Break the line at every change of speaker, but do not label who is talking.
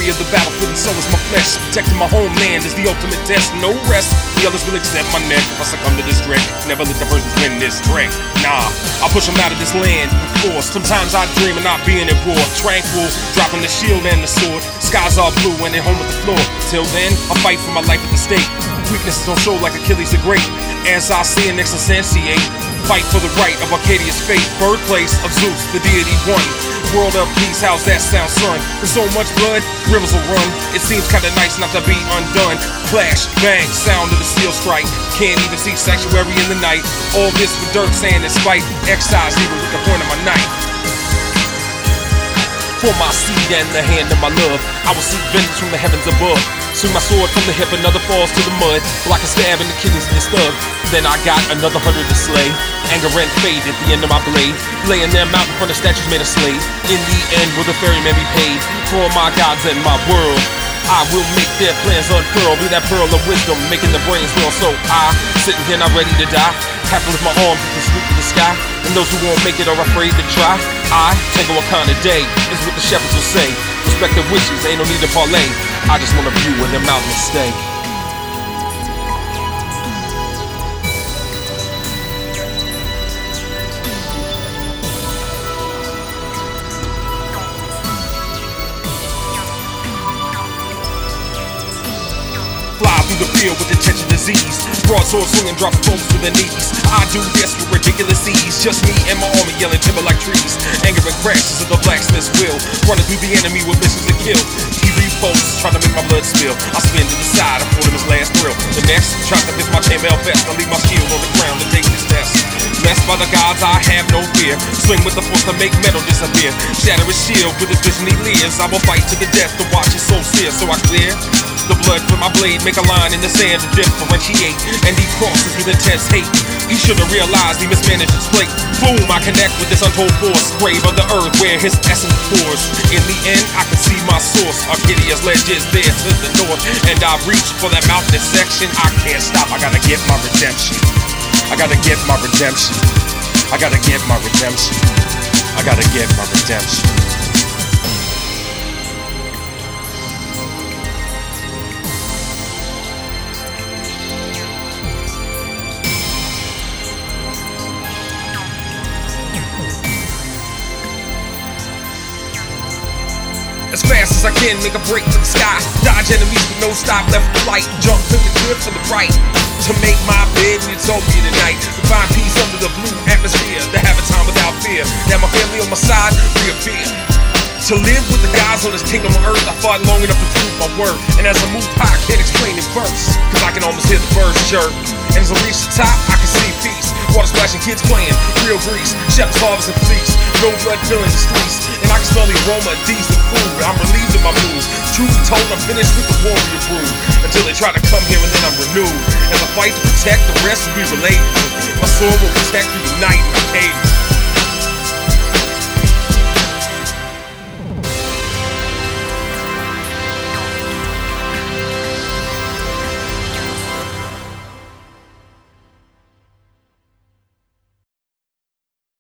weary of the battlefield and so is my flesh. Protecting my homeland is the ultimate test. No rest, the others will accept my neck if I succumb to this dread. Never let the versions win this dread. Nah, I push them out of this land with force. Sometimes I dream of not being at war. Tranquil, dropping the shield and the sword. Skies are blue and they're home with the floor. Till then, I fight for my life at the stake. Weaknesses don't show like Achilles the Great. As I see and exubstantiate, fight for the right of Arcadia's fate. Birthplace of Zeus, the deity one. World of peace, how's that sound, son? With so much blood, rivers will run. It seems kinda nice not to be undone. Clash, bang, sound of the steel strike. Can't even see sanctuary in the night. All this with dirt, sand, and spite. Excise evil with the point of my knife. For my seed and the hand of my love, I will seek vengeance from the heavens above. Swing my sword from the hip, another falls to the mud. Like a stab in the kidneys of this thug. Then I got another 100 to slay. Anger and fate at the end of my blade. Laying them out in front of statues made of slave. In the end, will the ferryman be paid for all my gods and my world? I will make their plans unfurl. Be that pearl of wisdom, making the brains swirl. So I, sitting here not ready to die, have to lift my arms and salute to the sky. And those who won't make it are afraid to try. I, Tango Wakanda Day, is what the shepherds will say. Respect their wishes, ain't no need to parlay. I just want a view where their mountains stay. Fly through the field with intention disease. Broadsword swinging, dropping foes to their knees. I do this with ridiculous ease. Just me and my army yelling timber like trees. Anger and crashes of the blacksmith's will. Running through the enemy with missions to kill. He revolts, trying to make my blood spill. I spin to the side, I pull him his last thrill. The next, tries to miss my chainmail vest. I leave my shield on the ground to take this test. Blessed by the gods, I have no fear. Swing with the force to make metal disappear. Shatter his shield with his vision he leers. I will fight to the death to watch his soul sear. So I clear the blood from my blade, make a line in the sand to differentiate. And he crosses with intense hate. He should have realized he mismanaged his plate. Boom, I connect with this untold force. Grave of the earth where his essence pours. In the end, I can see my source. Arcadia's ledge is there to the north. And I reach for that mountainous section. I can't stop, I gotta get my redemption. I gotta get my redemption. I gotta get my redemption. I gotta get my redemption. As fast as I can, make a break for the sky. Dodge enemies with no stop, left the light. Jump to the cliff to the right. To make my bed in utopia tonight. To find peace under the blue atmosphere. To have a time without fear. That my family on my side reappear. To live with the guys on this kingdom on earth, I fought long enough to prove my worth. And as I move high, I can't explain in verse. Cause I can almost hear the birds chirp. And as I reach the top, I can see peace. Water splashing, kids playing, real grease. Shepherds harvesting fleece. No blood filling the streets. And I can smell the aroma of decent food. I'm relieved of my moves. Truth be told, I'm finished with the warrior brew. Until they try to come here and then I'm renewed. As I fight to protect, the rest will be relayed. My sword will protect through the night and the cave.